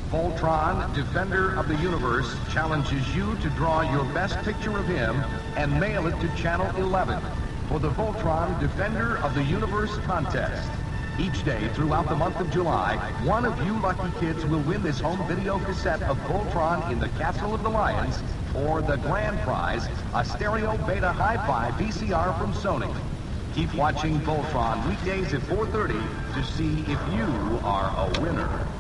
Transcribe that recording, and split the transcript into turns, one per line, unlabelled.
Voltron, Defender of the Universe, challenges you to draw your best picture of him and mail it to Channel 11 for the Voltron Defender of the Universe contest. Each day throughout the month of July, one of you lucky kids will win this home video cassette of Voltron in the Castle of the Lions, or the grand prize, a stereo beta hi-fi VCR from Sony. Keep watching Voltron weekdays at 4:30 to see if you are a winner.